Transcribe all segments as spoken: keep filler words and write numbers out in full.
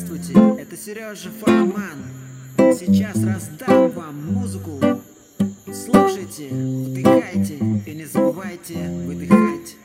Здравствуйте, это Сережа Фарман. Сейчас раздам вам музыку. Слушайте, вдыхайте и не забывайте выдыхать.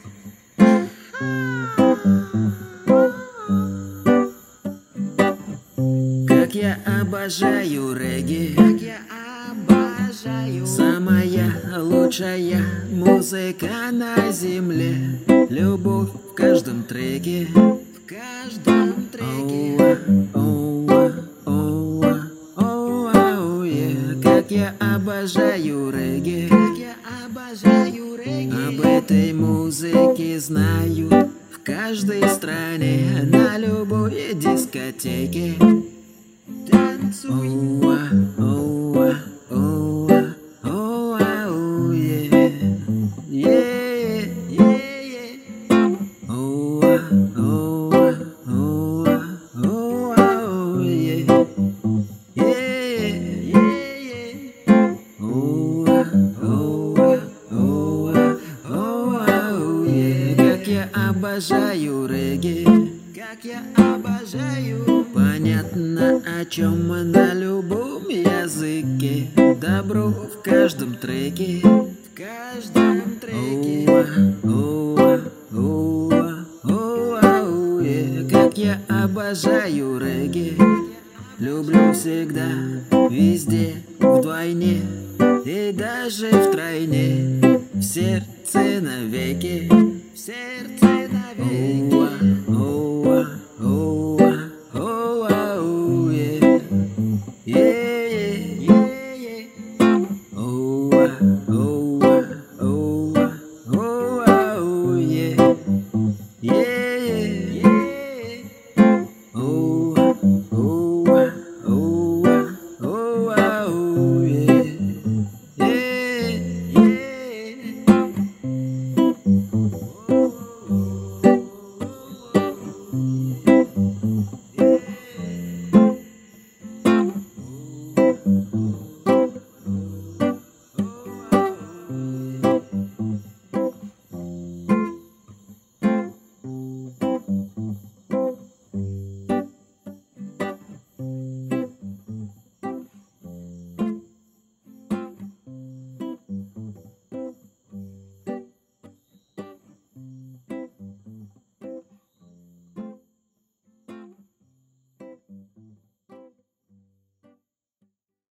Как я обожаю регги, как я обожаю. Самая лучшая музыка на земле. Любовь в каждом треке, в каждом треке. Оуа, оуа, оуа, оуа, yeah. Как я обожаю регги, как я обожаю регги. Об этой музыке знают в каждой стране, на любой дискотеке. Танцуй. Оуа, оуа, оуа, оуа, оуа, yeah. Yeah, yeah, yeah. Оуа, оуа, оуа, оуа, оуа, yeah. Yeah, yeah, yeah. Оуа, оуа, оуа, оуа, оуа, yeah. Как я обожаю регги, как я обожаю. Понятно, о чем мы на любом языке. Добро в каждом треке, в каждом треке. Оуа, оуа, оуа, оуа, yeah. Как я обожаю регги. Люблю всегда, везде, вдвойне и даже втройне. В сердце навеки, в сердце навеки.